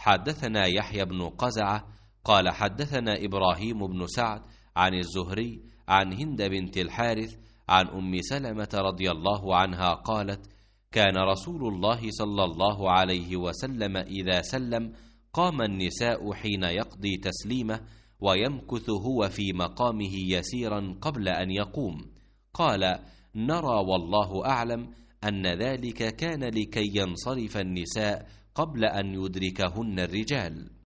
حدثنا يحيى بن قزعة قال حدثنا إبراهيم بن سعد عن الزهري عن هند بنت الحارث عن أم سلمة رضي الله عنها قالت: كان رسول الله صلى الله عليه وسلم إذا سلم قام النساء حين يقضي تسليمه ويمكث هو في مقامه يسيرا قبل أن يقوم. قال: نرى والله أعلم أن ذلك كان لكي ينصرف النساء قبل أن يدركهن الرجال.